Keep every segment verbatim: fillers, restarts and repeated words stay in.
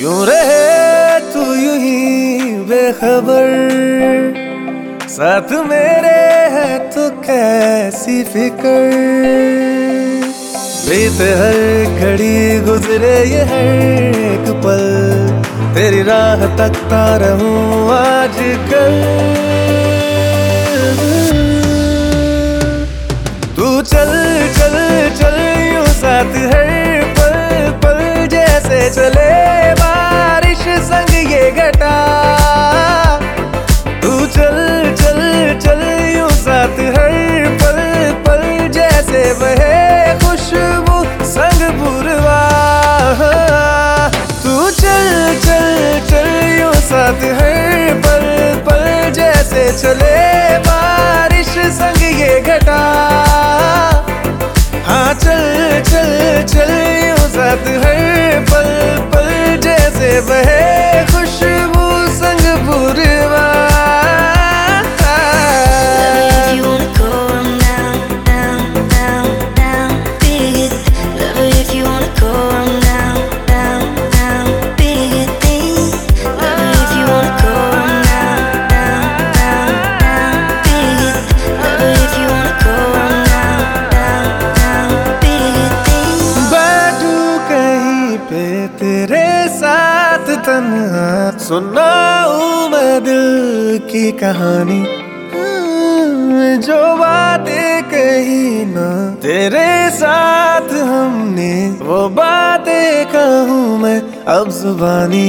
यूं रहे तू यूं ही बेखबर, साथ मेरे है तो कैसी फिक्र। बीते हर घड़ी गुजरे ये हर एक पल, तेरी राह तकता रहूं आजकल। तू चल चल चल यूं साथ हर पल पल, जैसे चले बारिश संग ये घटा। तू चल चल चल यूं साथ हर पल पल, जैसे बहे खुशबू संग पूरवा। तू चल चल चल यूं साथ हर पल पल, जैसे चले बारिश संग ये घटा। हाँ चल चल चल यूं साथ हर पल पल, जैसे बहे खुशबू संग पूरवा। तेरे साथ तन्हा सुनाऊं मैं दिल की कहानी, जो बातें कही ना तेरे साथ हमने, वो बातें कहूँ मैं अब जुबानी।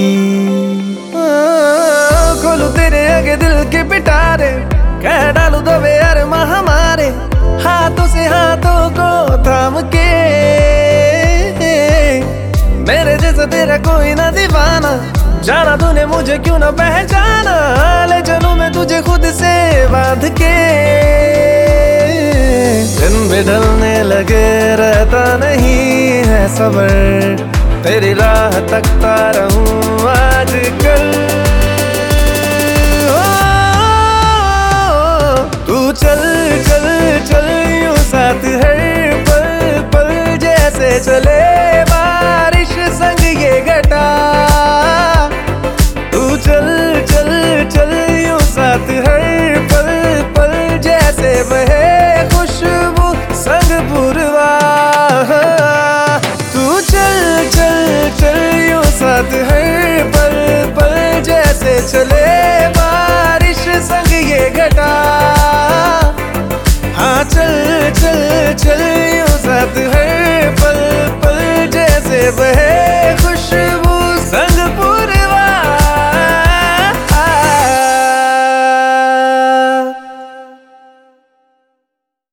खोलूं तेरे आगे दिल के पिटारे, कह डालूं दो बेअरमा हमारे, हाथों से हाथों को थाम के। मेरे जैसा तेरा कोई ना दीवाना, जाना तूने मुझे क्यों ना पहचाना। ले चलूं मैं तुझे खुद से बांध के, दिन भी ढलने लगे रहता नहीं है सबर, तेरी राह तकता रहूं आजकल। तू चल चल चल यूं साथ हर पल पल, जैसे चले बारिश संग ये घटा। तू चल चल चल यूं साथ हर पल पल, जैसे बहे खुशबू संग पूरवा। तू चल चल चल यूं साथ हर पल पल, जैसे चले बारिश संग ये घटा। हाँ चल चल चल यूं साथ हर पल पल, जैसे बहे